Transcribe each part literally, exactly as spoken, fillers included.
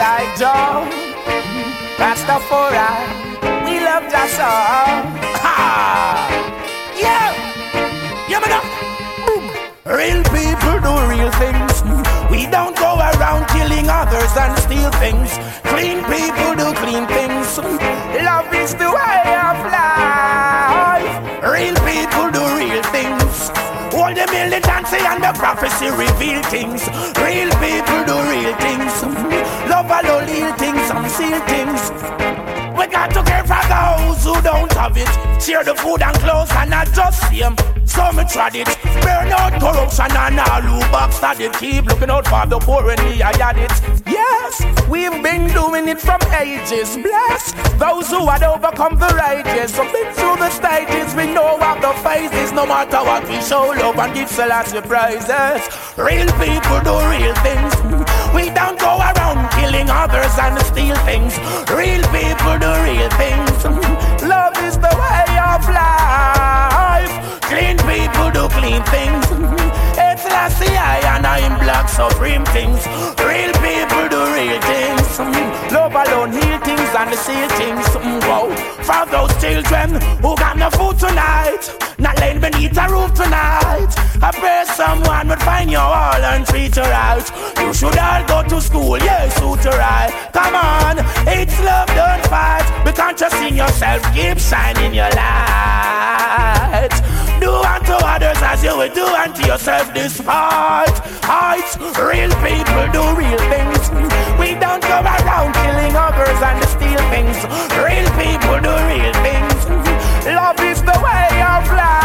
like Joe. Rastafari, we love just all. Ha! Yeah! Yeah, man! Boom! Real people do real things. We don't go around killing others and steal things. Clean people do clean things. Love is the way of life. Real people do real things. All the militancy and the prophecy reveal things. Real people do real things. Love alone little things, some seal things. We got to care for those who don't have it. Share the food and clothes and not just see them. So me tried it. Burn out corruption and all who backstabbed it. Keep looking out for the poor when me I had it. Yes, we've been doing it from ages. Bless those who had overcome the rages. So been through the stages, we know what the phases. No matter what we show love and give Selassie prizes. Real people do real things. We don't go around killing others and steal things. Real people do real things. Love is the way of life. Clean people do clean things. It's Lassie I and I'm black supreme things. Real people do real things. Love alone heal things and seal things. Wow. For those children who got no food tonight, not laying beneath a roof tonight, I pray someone would find you all and treat you right. You should all go to school, yes, suit you right. Come on, it's love, don't fight. Be conscious in yourself, keep shining your light. Do unto others as you would do unto yourself despite heights. Real people do real things. We don't go around killing others and steal things. Real people do real things. Love is the way of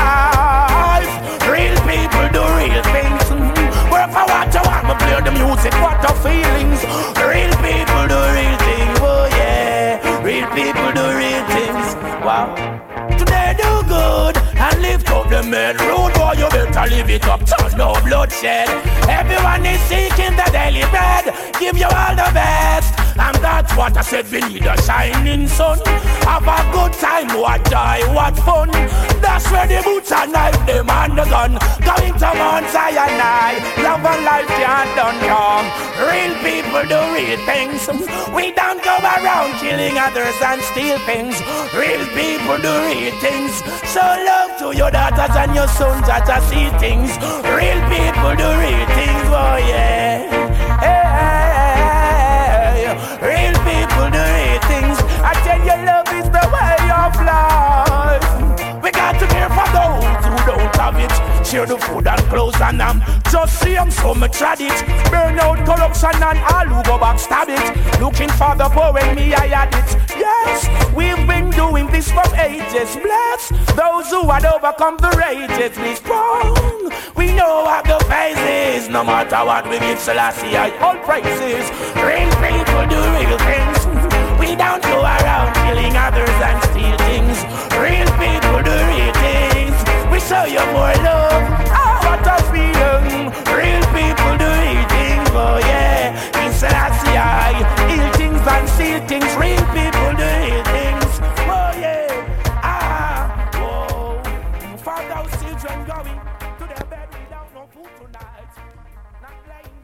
life. Real people do real things. Work for what you want, me play the music, what the feelings. Real people do real things, oh yeah. Real people do real things, wow. Today do good and lift up the main road, boy, you better live it up, turn no bloodshed. Everyone is seeking the daily bread, give you all the best. And that's what I said, we need a shining sun. Have a good time, what joy, what fun. That's where the boots and knife, them and the gun. Going to Mount Sinai, love and life can't done young. Real people do real things. We don't go around killing others and steal things. Real people do real things. So love to your daughters and your sons that I see things. Real people do real things, oh yeah. Hey, hey, hey. Real people do real things. I tell you, love is the way of life. We got to care for those who don't have it. Share the food and clothes and um, just see them, so me tried it. Burn out corruption and all who go back stab it. Looking for the poor when me I had it. Yes, we've been doing this for ages. Bless those who had overcome the rages. We strong, we know what the phase is. No matter what we give Selassie, I all praises. Real people do real things. We don't go around killing others and steal things. Real people do real things. We show you more love, oh, what a feeling. Real people do real things, oh yeah. It's Selassie, I heal things and steal things. Real people do real things, oh yeah. Ah, whoa. For those children going to their bed without no food tonight, not like